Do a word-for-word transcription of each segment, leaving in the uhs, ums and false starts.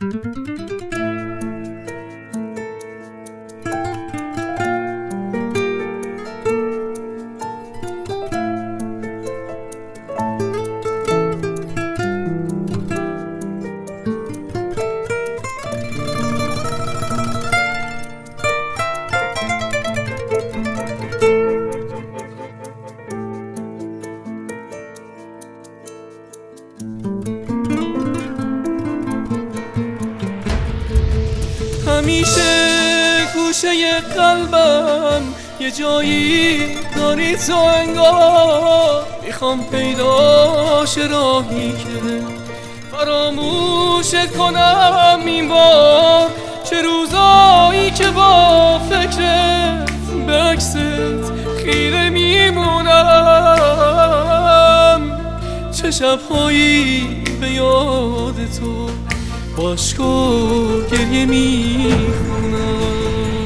همیشه گوشه قلبم یه جایی داری تو انگار، میخوام پیداش راهی که فراموشت کنم این بار. چه روزایی که با فکرت به عکست خیره میمونم، چه شبهایی به یاد تو با عشق و گریه میخونم.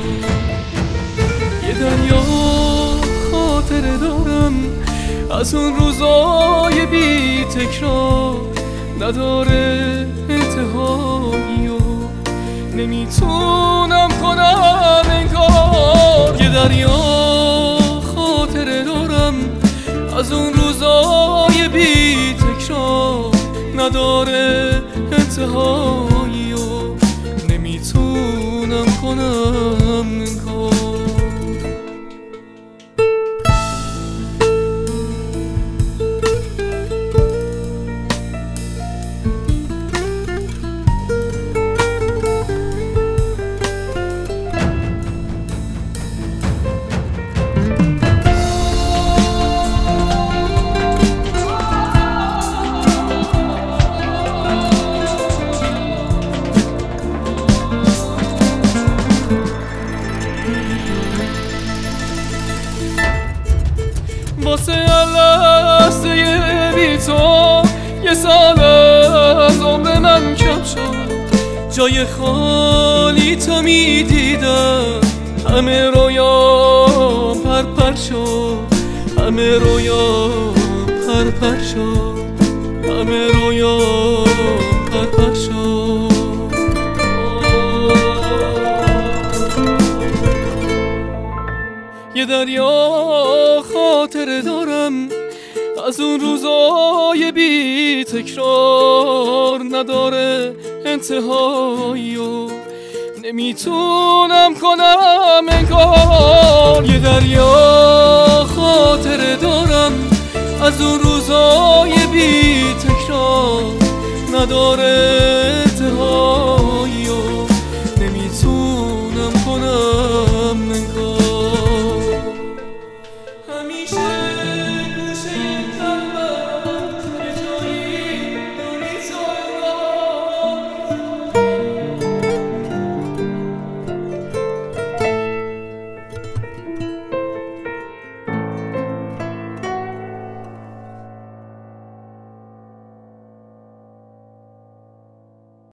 یه دریا خاطره دارم از اون روزای بی تکرار، نداره انتهایی و نمیتونم کنم انکار. یه دریا خاطره دارم از اون روزای بی تکرار، نداره انتهایی و نمیتونم کنم انکار. واسه لحظه بی تو یه سال از عمر من کم شد، جای خالی تو میدیدم، همه رویام پرپر شد، همه رویام پرپر شد، همه رویام پرپر شد. یه دریا خاطره دارم از اون روزای بی تکرار، نداره انتهایی و نمیتونم کنم انکار. یه دریا خاطره دارم از اون روزای بی تکرار، نداره